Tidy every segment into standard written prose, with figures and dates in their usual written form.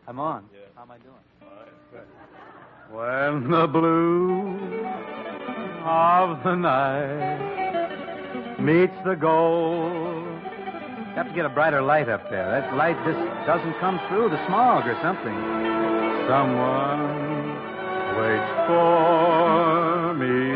I'm on. Yeah. How am I doing? All right. When the blue of the night meets the gold. You have to get a brighter light up there. That light just doesn't come through the smog or something. Someone waits for me.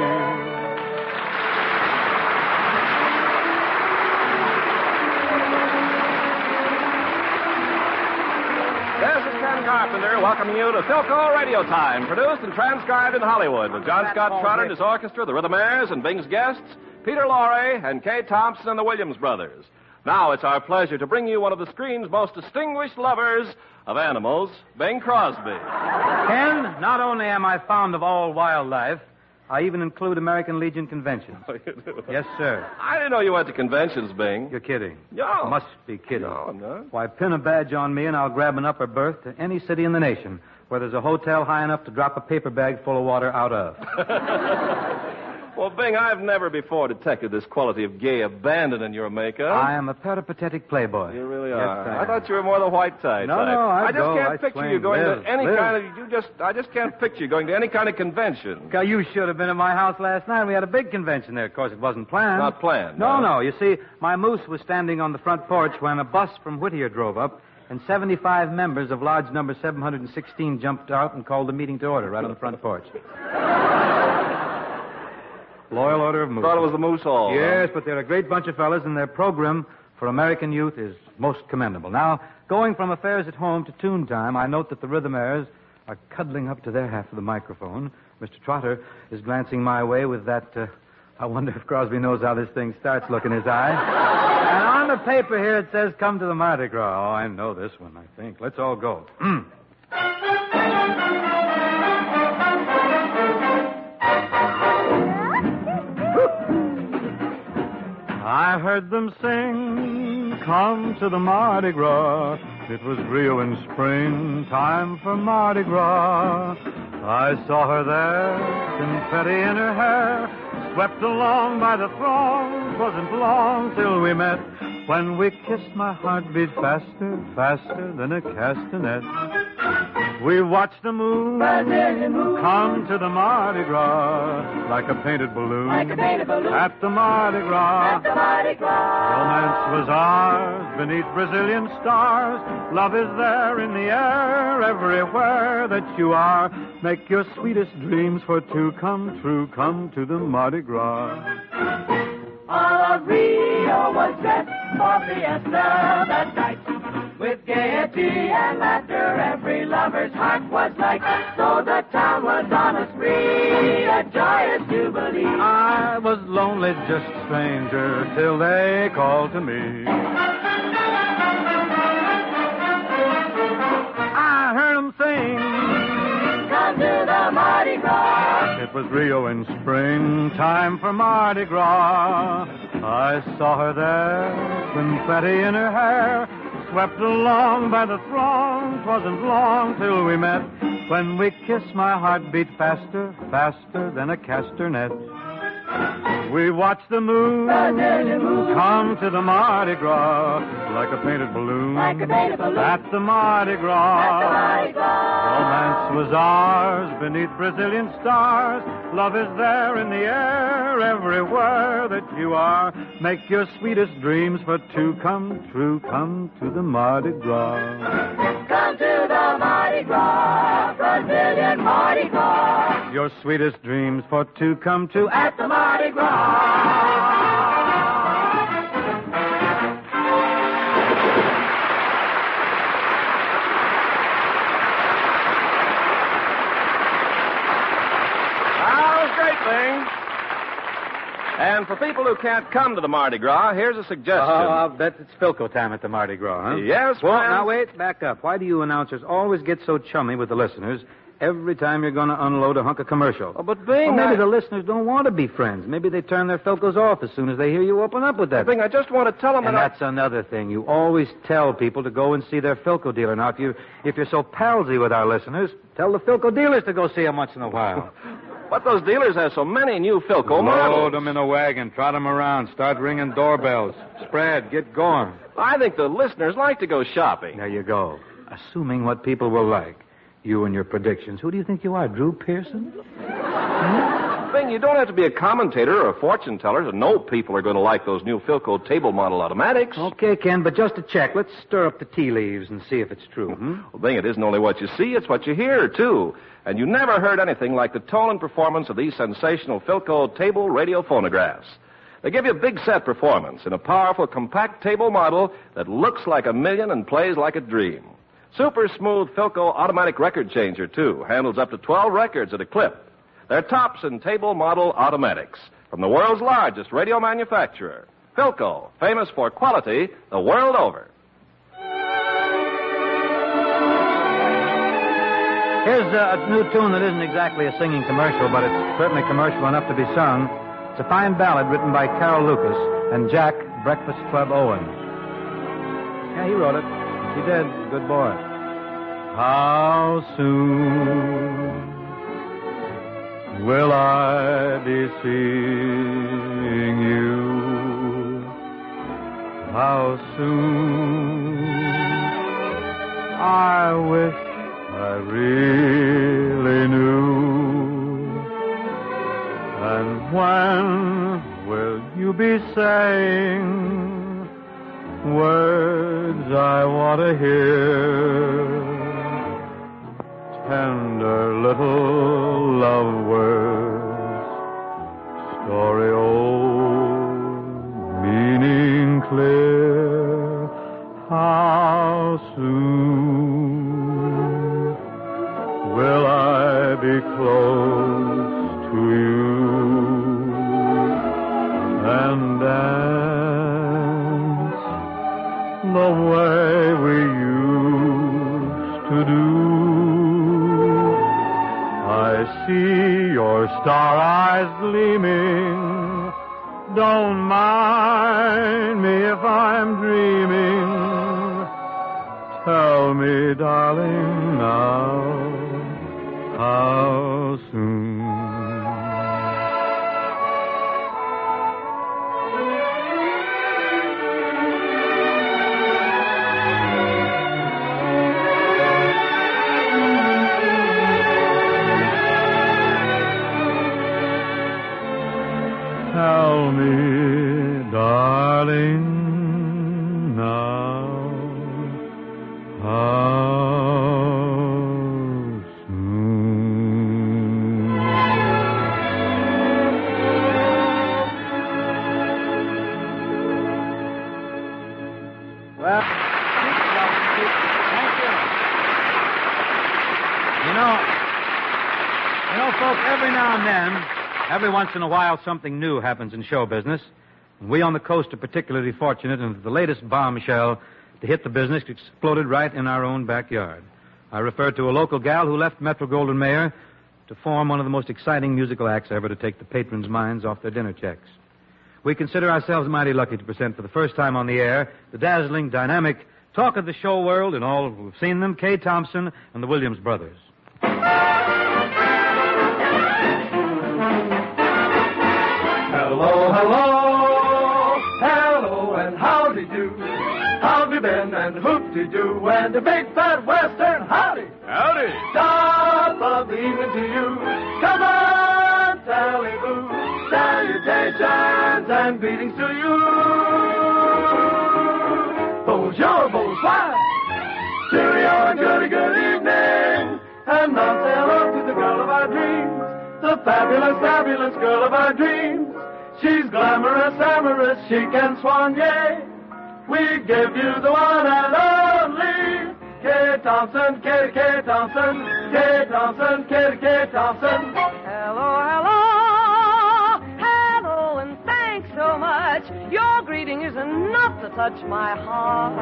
This is Ken Carpenter welcoming you to Philco Radio Time, produced and transcribed in Hollywood with John Scott Trotter and his orchestra, the Rhythmaires, and Bing's guests, Peter Lorre and Kay Thompson and the Williams Brothers. Now it's our pleasure to bring you one of the screen's most distinguished lovers of animals, Bing Crosby. Ken, not only am I fond of all wildlife, I even include American Legion conventions. Oh, you do? Yes, sir. I didn't know you went to conventions, Bing. You're kidding. No. Must be kidding. No, I'm not. Why, pin a badge on me and I'll grab an upper berth to any city in the nation where there's a hotel high enough to drop a paper bag full of water out of. Well, Bing, I've never before detected this quality of gay abandon in your makeup. I am a peripatetic playboy. You really Yes, are. I I thought you were more the white tie No, type. no, I just go, can't I picture swing. you going Live, to any live. kind of. I just can't picture you going to any kind of convention. Now, you should have been at my house last night. We had a big convention there. Of course, it wasn't planned. Not planned. No. You see, my moose was standing on the front porch when a bus from Whittier drove up, and 75 members of lodge number 716 jumped out and called the meeting to order right on the front porch. Loyal order of moose. Thought it was the Moose Hall. Yes, but they're a great bunch of fellas, and their program for American youth is most commendable. Now, going from affairs at home to tune time, I note that the Rhythmaires are cuddling up to their half of the microphone. Mr. Trotter is glancing my way with that, I wonder if Crosby knows how this thing starts look in his eye. And on the paper here it says, come to the Mardi Gras. Oh, I know this one, I think. Let's all go. I heard them sing, come to the Mardi Gras. It was Rio in spring, time for Mardi Gras. I saw her there, confetti in her hair, swept along by the throng. 'Twasn't long till we met. When we kissed, my heart beat faster, faster than a castanet. We watched the moon come to the Mardi Gras like a painted balloon, at the Mardi Gras. Romance was ours beneath Brazilian stars. Love is there in the air everywhere that you are. Make your sweetest dreams for two come true. Come to the Mardi Gras. All of Rio was dressed for fiesta that night. With gaiety and laughter, every lover's heart was light. So the town was on a spree, a joyous jubilee. I was lonely, just a stranger, till they called to me. I heard them sing. Come to the Mardi Gras. It was Rio in spring, time for Mardi Gras. I saw her there, confetti in her hair, swept along by the throng. 'Twasn't long till we met. When we kissed, my heart beat faster, faster than a castanet. We watched the moon come to the Mardi Gras like a painted balloon, at the Mardi Gras. Romance was ours beneath Brazilian stars. Love is there in the air everywhere that you are. Make your sweetest dreams for two come true. Come to the Mardi Gras. Come to the Mardi Gras, Brazilian Mardi Gras. Your sweetest dreams for two come true At the Mardi Gras. That was great, Bing. And for people who can't come to the Mardi Gras, here's a suggestion. Oh, I'll bet it's Philco time at the Mardi Gras, huh? Yes, Well, friends. now wait, back up. Why do you announcers always get so chummy with the listeners every time you're going to unload a hunk of commercial? Oh, but Bing, Well, maybe the listeners don't want to be friends. Maybe they turn their Philcos off as soon as they hear you open up with that. Bing, I just want to tell them And that's another thing. You always tell people to go and see their Philco dealer. Now, if you're so palsy with our listeners, tell the Philco dealers to go see them once in a while. But those dealers have so many new Philco models. Load them in a wagon, trot them around, start ringing doorbells. Spread, get going. I think the listeners like to go shopping. There you go. assuming what people will like. You and your predictions. Who do you think you are, Drew Pearson? Bing, you don't have to be a commentator or a fortune teller to know people are going to like those new Philco table model automatics. Okay, Ken, but just to check, let's stir up the tea leaves and see if it's true. Well, Bing, it isn't only what you see, it's what you hear, too. And you never heard anything like the tone and performance of these sensational Philco table radio phonographs. They give you a big set performance in a powerful, compact table model that looks like a million and plays like a dream. Super smooth Philco automatic record changer, too. Handles up to 12 records at a clip. They're tops in table model automatics from the world's largest radio manufacturer, Philco, famous for quality the world over. Here's a new tune that isn't exactly a singing commercial, but it's certainly commercial enough to be sung. It's a fine ballad written by Carol Lucas and Jack Breakfast Club Owen. Yeah, he wrote it. He did. Good boy. How soon will I be seeing you? How soon? I wish I really knew. And when will you be saying words I want to hear? Tender little love words, story old, meaning clear. How soon will I be close to you and dance the way we used to do? I see your star eyes gleaming. Don't mind me if I'm dreaming. Tell me, darling, now, how soon? Tell me, darling, now, how soon? Well, thank you. You know, folks, every now and then, every once in a while, something new happens in show business. And we on the coast are particularly fortunate, and the latest bombshell to hit the business exploded right in our own backyard. I refer to a local gal who left Metro-Goldwyn-Mayer to form one of the most exciting musical acts ever to take the patrons' minds off their dinner checks. We consider ourselves mighty lucky to present for the first time on the air the dazzling, dynamic talk of the show world and all who've seen them, Kay Thompson and the Williams Brothers. Hello, hello, hello, and howdy do. How've you been, and hoop-de-doo, and a big fat western howdy. Howdy. Top of the evening to you. Come on, Sally-Boo, salutations and greetings to you. Bonjour, bonsoir, cheerio, and good evening. And now say hello to the girl of our dreams, the fabulous, fabulous girl of our dreams. She's glamorous, amorous, she can swan, yay. We give you the one and only Kay Thompson, Kay Thompson, Kay Thompson, Kay Thompson. Hello, and thanks so much. Your greeting is enough to touch my heart.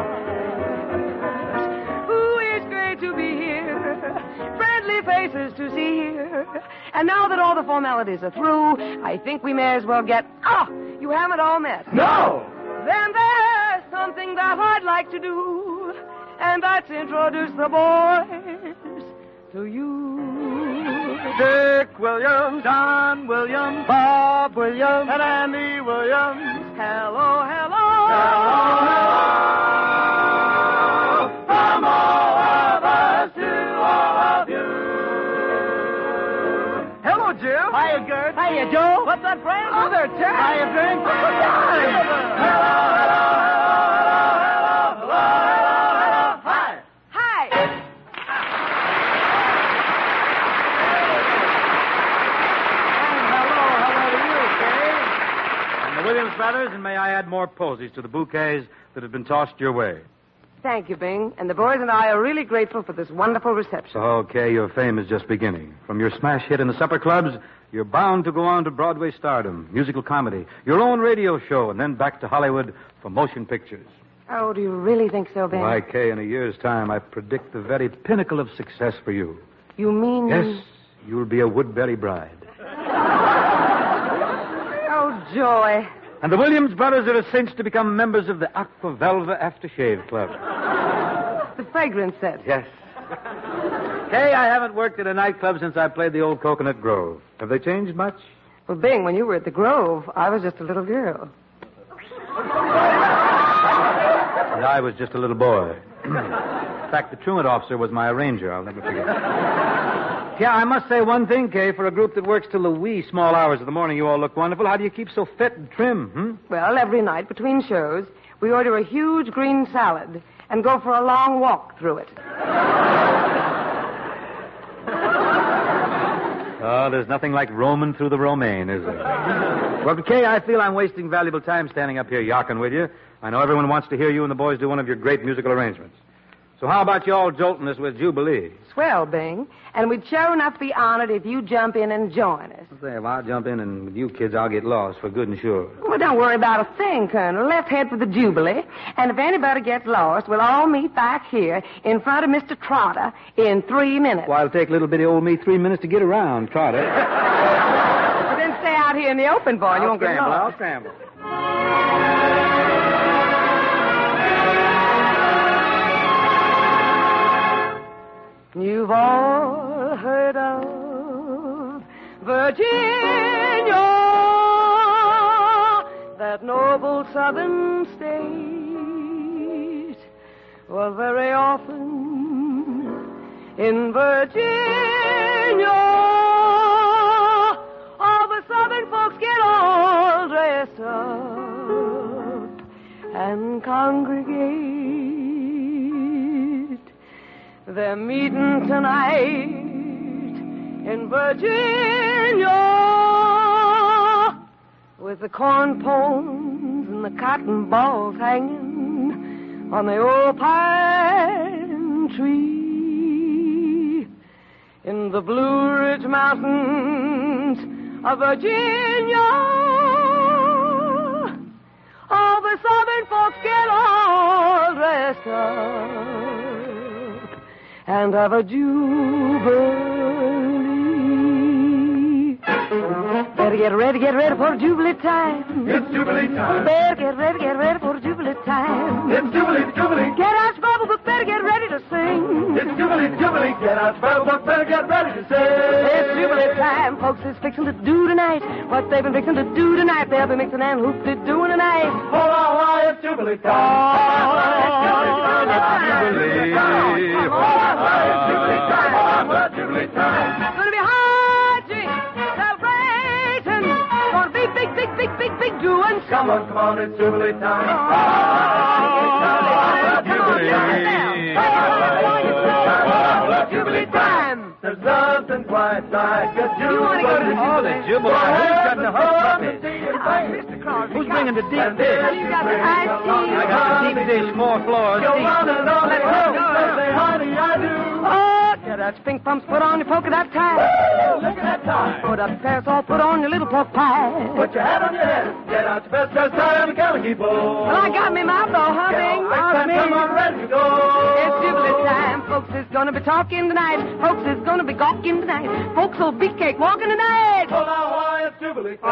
Ooh, it's great to be here. Friendly faces to see here. And now that all the formalities are through, I think we may as well get... you haven't all met. No! Then there's something that I'd like to do, and that's introduce the boys to you. Dick Williams, Don Williams, Bob Williams, and Andy Williams. Hello, hello. Hello, hello, from all Jim. Hiya, Gert. Hiya, Joe. What's that, friend? Oh, they're Jack. Hiya, Drink. Hi. Hi. And the Williams brothers, and may I add more posies to the bouquets that have been tossed your way. Thank you, Bing. And the boys and I are really grateful for this wonderful reception. Okay, your fame is just beginning. From your smash hit in the supper clubs, you're bound to go on to Broadway stardom, musical comedy, your own radio show, and then back to Hollywood for motion pictures. Oh, do you really think so, Bing? Why, Kay, in a year's time, I predict the very pinnacle of success for you. You mean... Yes, you'll be a Woodbury bride. Oh, joy. And the Williams brothers are a cinch to become members of the Aqua Velva Aftershave Club. The fragrance set. Yes. Kay, I haven't worked at a nightclub since I played the old Coconut Grove. Have they changed much? Well, Bing, when you were at the Grove, I was just a little girl. And I was just a little boy. In fact, the truant officer was my arranger. I'll never forget. Yeah, I must say one thing, Kay. For a group that works till the wee small hours of the morning, you all look wonderful. How do you keep so fit and trim, Well, every night between shows, we order a huge green salad and go for a long walk through it. Oh, there's nothing like roaming through the romaine, is there? Well, Kay, I feel I'm wasting valuable time standing up here yarking with you. I know everyone wants to hear you and the boys do one of your great musical arrangements. So how about you all jolting us with Jubilee? Swell, Bing. And we'd sure enough be honored if you jump in and join us. Say, if I jump in and with you kids, I'll get lost for good and sure. Well, don't worry about a thing, Colonel. Let's head for the Jubilee. And if anybody gets lost, we'll all meet back here in front of Mr. Trotter in 3 minutes. Well, it'll take little bitty old me 3 minutes to get around, Trotter. Well, then stay out here in the open, boy. You won't get lost. I'll scramble. You've all heard of Virginia, that noble southern state. Well, very often in Virginia, all the southern folks get all dressed up and congregate. They're meeting tonight in Virginia with the corn pones and the cotton balls hanging on the old pine tree in the Blue Ridge Mountains of Virginia. All the southern folks get all dressed up and have a jubilee. Better get ready for Jubilee time. It's Jubilee time. Better get ready for Jubilee time. It's Jubilee, Jubilee. Get out, Bubble, but better get ready to sing. It's Jubilee, Jubilee. Get out, spell, but better get ready to sing. It's Jubilee time. Folks is fixing to do tonight what they've been fixing to do tonight. They'll be mixing and hoop-de-doing tonight. Hold on, why it's Jubilee time. Jubilee. Jubilee time. It's gonna be hard, celebration. Gonna be big doing. Come on, it's Jubilee time. Jubilee time. There's nothing quite like a Jubilee. You want to go to the Jubilee. Who's got the hot puppy? Mr. Crosby. Who's bringing the deep dish? You got the iced tea. I got the deep dish, 4 floors Go deep. on and on and on. Say, honey, I do. Oh, get out your pink pumps, put on your polka dot tie. Look at that time. Put up your parasol, put on your little pork pie. Put your hat on your head. Get out your best dress tie and a calico bow. Well, I got me mouth all humming. Come on, ready to go. It's Jubilee time. Folks is gonna be talking tonight. Folks is gonna be gawking tonight. Folks will be cake walking tonight. Hold on, why it's Jubilee time.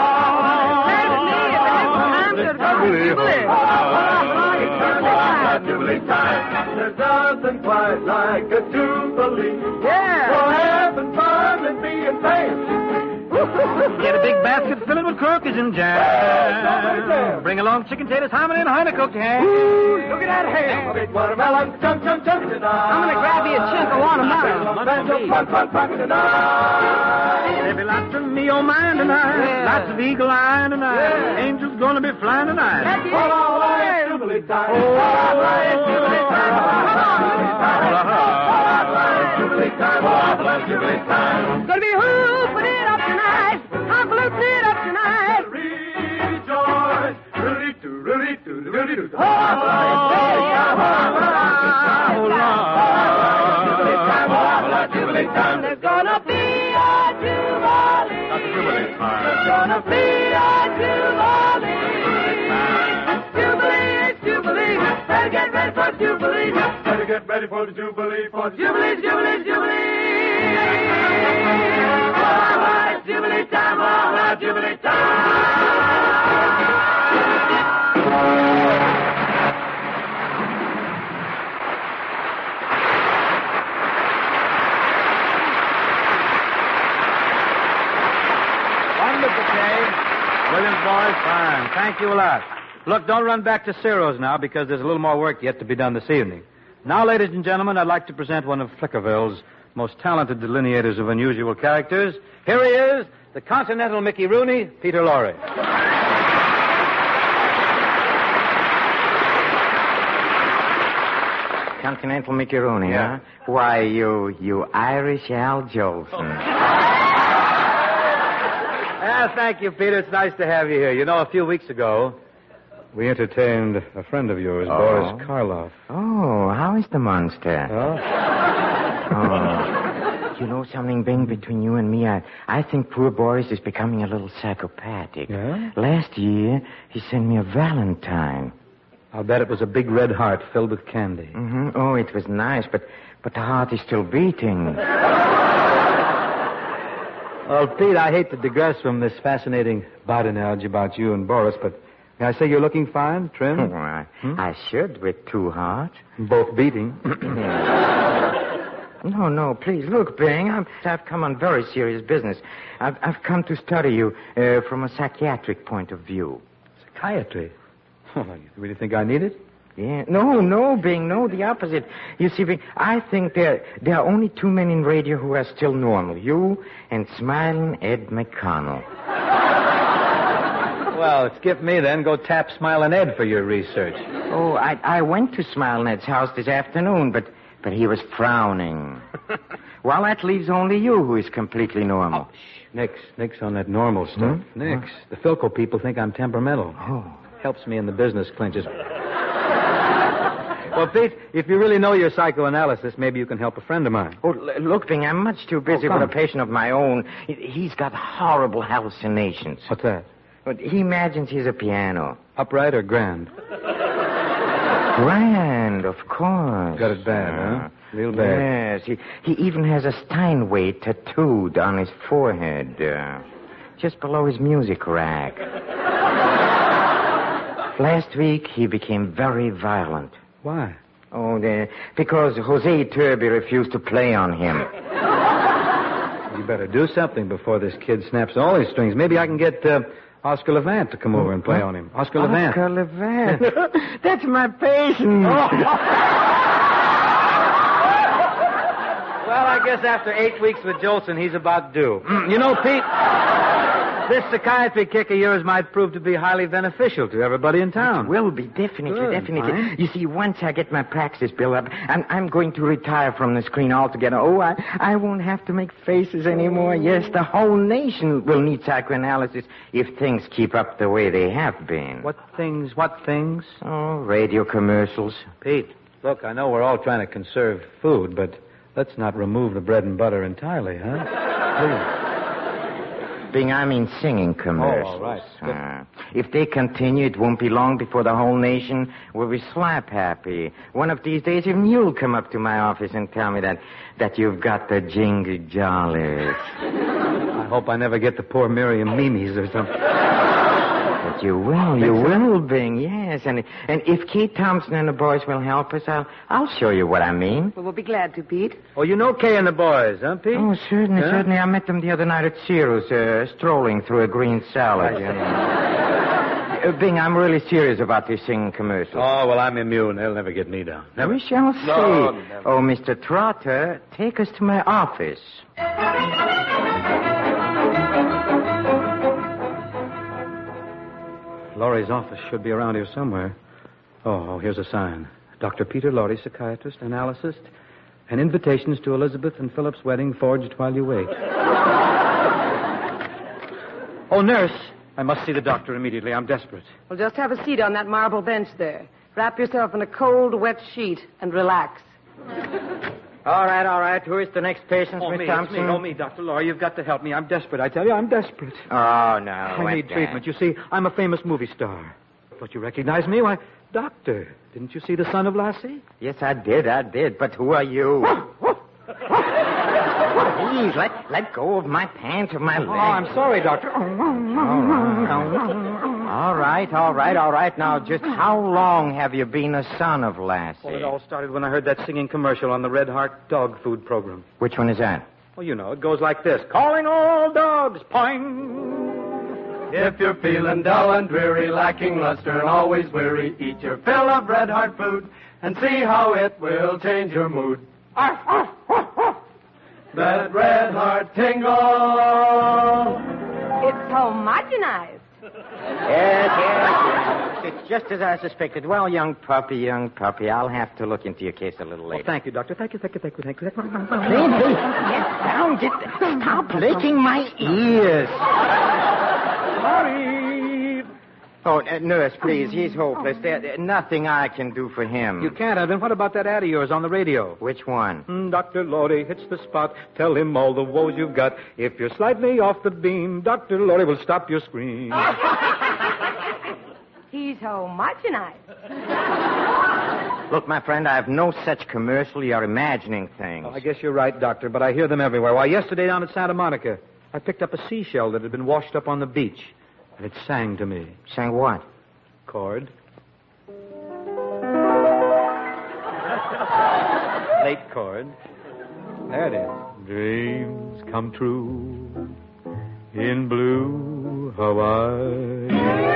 Jubilee time. There's nothing quite like a Jubilee. Yeah. For having fun and being famous. Get a big basket filled with cookies and jam. Bring along chicken taters, hominy, and honey cooked ham. Look at that ham. Big watermelon, chunk tonight. I'm gonna grab you a chunk of watermelon. There be lots of me on mine tonight. Lots of eagle eye tonight. Angels gonna be flying tonight. Jubilee time. Jubilee time. Jubilee time. Gonna be hooping it up tonight. Hooping it up tonight. Rejoice. Jubilee time. There's gonna be a jubilee. Jubilee time. There's gonna be a jubilee. Jubilee, it's jubilee. Better get ready for jubilee. Better get ready for the jubilee. Jubilee, jubilee, jubilee. Oh, it's jubilee time. Oh, it's jubilee time. Wonderful, Kay. Williams, boys, fine. Thank you a lot. Look, don't run back to Ciro's now because there's a little more work yet to be done this evening. Now, ladies and gentlemen, I'd like to present one of Flickerville's most talented delineators of unusual characters. Here he is, the Continental Mickey Rooney, Peter Lorre. Continental Mickey Rooney, Yeah. huh? Why, you Irish Al Jolson. Thank you, Peter. It's nice to have you here. You know, a few weeks ago, we entertained a friend of yours, Boris Karloff. Oh, how is the monster? Oh? Oh. You know something, Bing, between you and me? I think poor Boris is becoming a little psychopathic. Yeah? Last year, he sent me a valentine. I'll bet it was a big red heart filled with candy. Mm-hmm. Oh, it was nice, but the heart is still beating. Well, Pete, I hate to digress from this fascinating badinage about you and Boris, but may I say you're looking fine, trim? Oh, I should with two hearts. Both beating. No, please. Look, Bing, I've come on very serious business. I've come to study you from a psychiatric point of view. Psychiatry? Oh, you really think I need it? Yeah. No, Bing, no, the opposite. You see, Bing, I think there are only two men in radio who are still normal. You and smiling Ed McConnell. Well, skip me then. Go tap Smilin' Ed for your research. Oh, I went to Smiling Ed's house this afternoon, but he was frowning. Well, that leaves only you who is completely normal. Nix on that normal stuff. Nix. The Philco people think I'm temperamental. Oh. Helps me in the business clinches. Well, Pete, if you really know your psychoanalysis, maybe you can help a friend of mine. Oh, look, Bing, I'm much too busy with a patient of my own. He's got horrible hallucinations. What's that? But he imagines he's a piano. Upright or grand? Grand, of course. Got it bad, huh? Real bad. Yes, he even has a Steinway tattooed on his forehead, just below his music rack. Last week, he became very violent. Why? Oh, because Jose Turby refused to play on him. You better do something before this kid snaps all his strings. Maybe I can get Oscar Levant to come over and play on him. Oscar Levant. Oscar Levant. That's my patient. Well, I guess after 8 weeks with Jolson, he's about due. You know, Pete, this psychiatry kick of yours might prove to be highly beneficial to everybody in town. It will be, definitely. Fine. You see, once I get my practice built up, I'm going to retire from the screen altogether. Oh, I won't have to make faces anymore. Yes, the whole nation will need psychoanalysis if things keep up the way they have been. What things? Oh, radio commercials. Pete, look, I know we're all trying to conserve food, but let's not remove the bread and butter entirely, huh? Please. Bing, I mean singing commercials. Oh, all right. If they continue, it won't be long before the whole nation will be slap happy. One of these days, even you'll come up to my office and tell me that you've got the jingle jollies. I hope I never get the poor Miriam Mimis or something. But you will, Bing, yes. And if Kate Thompson and the boys will help us, I'll show you what I mean. Well, we'll be glad to, Pete. Oh, you know Kay and the boys, huh, Pete? Oh, certainly, Yeah? certainly. I met them the other night at Ciro's, strolling through a green salad. You know. Bing, I'm really serious about this singing commercial. Oh, well, I'm immune. They'll never get me down. We shall see. No, never. Oh, Mr. Trotter, take us to my office. Laurie's office should be around here somewhere. Oh, here's a sign. Dr. Peter Laurie, psychiatrist, analyst, and invitations to Elizabeth and Philip's wedding forged while you wait. Oh, nurse, I must see the doctor immediately. I'm desperate. Well, just have a seat on that marble bench there. Wrap yourself in a cold, wet sheet and relax. All right. Who is the next patient, Miss Thompson? Me, Dr. Laurie. You've got to help me. I'm desperate. I tell you, I'm desperate. Oh, no. I need treatment. You see, I'm a famous movie star. Don't you recognize me? Why, doctor, didn't you see The Son of Lassie? Yes, I did. But who are you? Please, let go of my pants or my leg. Oh, I'm sorry, doctor. All right. Now, just how long have you been a son of Lassie? Well, it all started when I heard that singing commercial on the Red Heart dog food program. Which one is that? Well, you know, it goes like this. Calling all dogs, poing. If you're feeling dull and dreary, lacking luster and always weary, eat your fill of Red Heart food and see how it will change your mood. That Red Heart tingle. It's homogenized. Yes. It's just as I suspected. Well, young puppy, I'll have to look into your case a little later. Well, thank you, doctor. Thank you. Please, get down. Stop licking my ears. Sorry. Oh, nurse, please. He's hopeless. There's nothing I can do for him. You can't, Evan. What about that ad of yours on the radio? Which one? Dr. Laurie hits the spot. Tell him all the woes you've got. If you're slightly off the beam, Dr. Laurie will stop your scream. He's homogenized. Look, my friend, I have no such commercial. You're imagining things. Oh, I guess you're right, doctor, but I hear them everywhere. Why, yesterday down at Santa Monica, I picked up a seashell that had been washed up on the beach. And it sang to me. Sang what? Chord. Late chord. There it is. Dreams come true in blue Hawaii.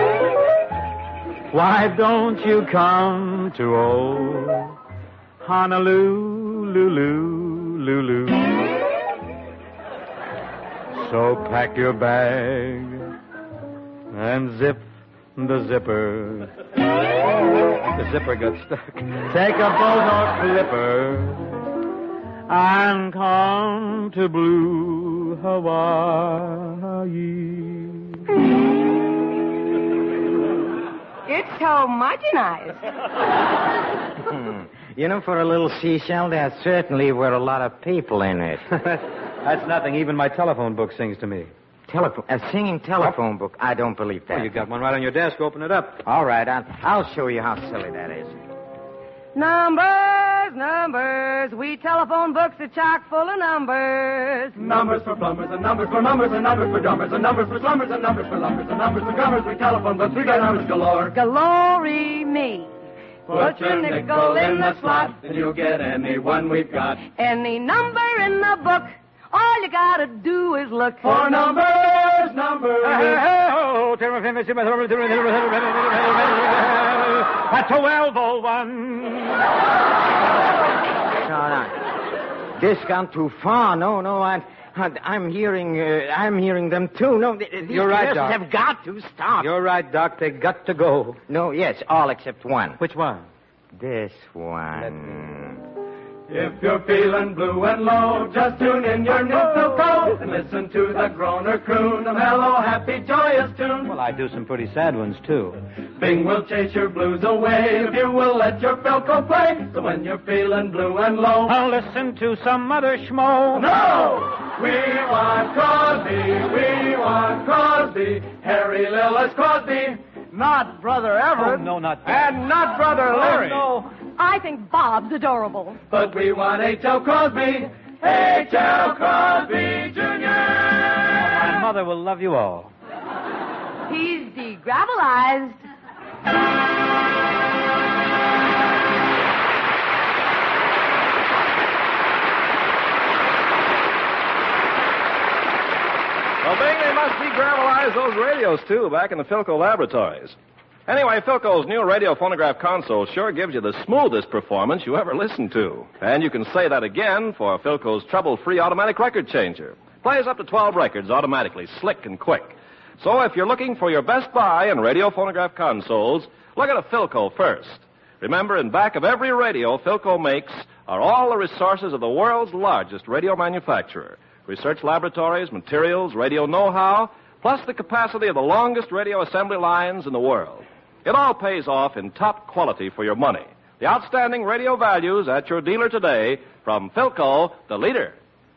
Why don't you come to old Honolulu? So pack your bag and zip the zipper. The zipper got stuck. Take a boat or clipper and come to blue Hawaii. It's homogenized. You know, for a little seashell, there certainly were a lot of people in it. That's nothing. Even my telephone book sings to me. A singing telephone book? I don't believe that. Well, you got one right on your desk. Open it up. All right, I'll show you how silly that is. Numbers. We telephone books are chock full of numbers. Numbers for plumbers and numbers for numbers and numbers for drummers and numbers for slumbers and numbers for lumbers and numbers for drummers. We telephone books. We got numbers galore. Glory me. Put your nickel in the slot and you'll get any one we've got. Any number in the book. All you gotta do is look For numbers. That's a 1201. No. This gone too far. No. I'm hearing them too. No, these You're right, Doc. have got to stop. You're right, Doc. They got to go. No, yes, all except one. Which one? This one. If you're feeling blue and low, just tune in your new Philco and listen to the groaner croon, a mellow, happy, joyous tune. Well, I do some pretty sad ones, too. Bing will chase your blues away if you will let your Philco play. So when you're feeling blue and low, I'll listen to some other schmo. no! We want Crosby, Harry Lillis Crosby. Not Brother Everett. Oh, no, not And not Brother Larry. no. I think Bob's adorable. But we want H.L. Crosby. H.L. Crosby Jr. My mother will love you all. He's degravelized. Well, Bing, they must degravelize those radios, too, back in the Philco laboratories. Anyway, Philco's new radio phonograph console sure gives you the smoothest performance you ever listened to. And you can say that again for Philco's trouble-free automatic record changer. Plays up to 12 records automatically, slick and quick. So if you're looking for your best buy in radio phonograph consoles, look at a Philco first. Remember, in back of every radio Philco makes are all the resources of the world's largest radio manufacturer. Research laboratories, materials, radio know-how, plus the capacity of the longest radio assembly lines in the world. It all pays off in top quality for your money. The outstanding radio values at your dealer today from Philco, the leader.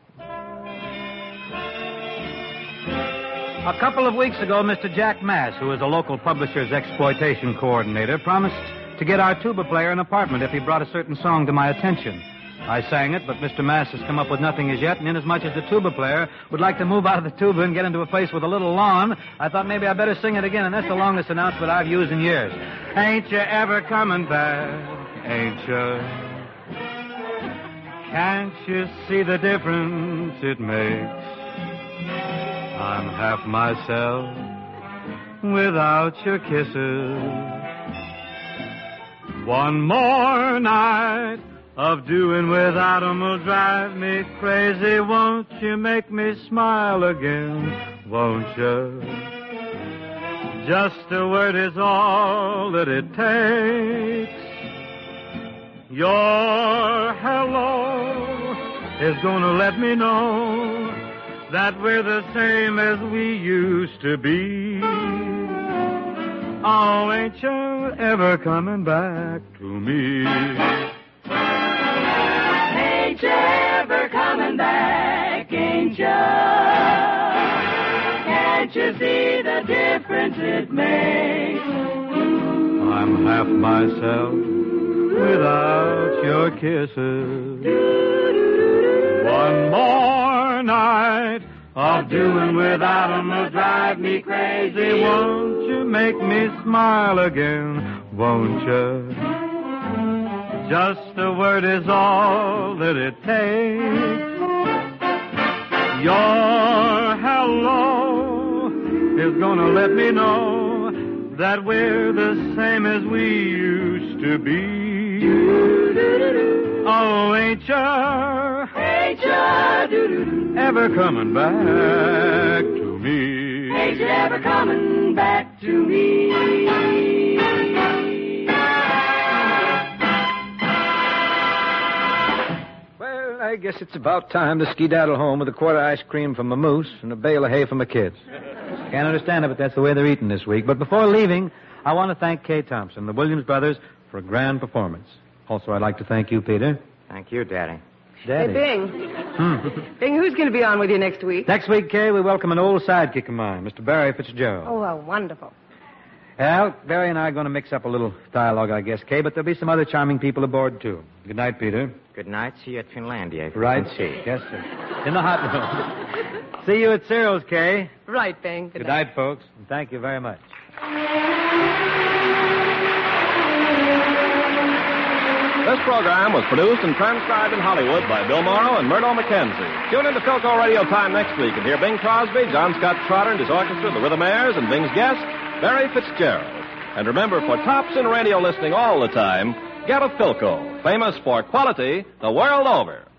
A couple of weeks ago, Mr. Jack Mass, who is a local publisher's exploitation coordinator, promised to get our tuba player an apartment if he brought a certain song to my attention. I sang it, but Mr. Mass has come up with nothing as yet, and inasmuch as the tuba player would like to move out of the tuba and get into a place with a little lawn, I thought maybe I better sing it again, and that's the longest announcement I've used in years. Ain't you ever coming back? Ain't you? Can't you see the difference it makes? I'm half myself without your kisses. One more night of doing without 'em will drive me crazy. Won't you make me smile again? Won't you? Just a word is all that it takes. Your hello is gonna let me know that we're the same as we used to be. Oh, ain't you ever coming back to me? Ain't you ever coming back, ain't you? Can't you see the difference it makes? I'm half myself without your kisses. One more night of doing without 'em will drive me crazy. Won't you make me smile again? Won't you? Just a word is all that it takes. Your hello is gonna let me know that we're the same as we used to be. Oh, ain't you ever coming back to me? Ain't you ever coming back to me? Well, I guess it's about time to skedaddle home with a quart of ice cream from my moose and a bale of hay for my kids. Can't understand it, but that's the way they're eating this week. But before leaving, I want to thank Kay Thompson, the Williams brothers, for a grand performance. Also, I'd like to thank you, Peter. Thank you, Daddy. Daddy. Hey, Bing. Bing, who's going to be on with you next week? Next week, Kay, we welcome an old sidekick of mine, Mr. Barry Fitzgerald. Oh, how wonderful. Well, Barry and I are going to mix up a little dialogue, I guess, Kay, but there'll be some other charming people aboard, too. Good night, Peter. Good night. See you at Finlandia. If Right. You can see. Yes, sir. In the hot room. See you at Cyril's, Kay. Right, Bing. Good night, folks, and thank you very much. This program was produced and transcribed in Hollywood by Bill Morrow and Murdo McKenzie. Tune in to Philco Radio Time next week and hear Bing Crosby, John Scott Trotter and his orchestra, the Rhythmaires, and Bing's guest, Barry Fitzgerald. And remember, for tops in radio listening all the time, get a Philco, famous for quality the world over.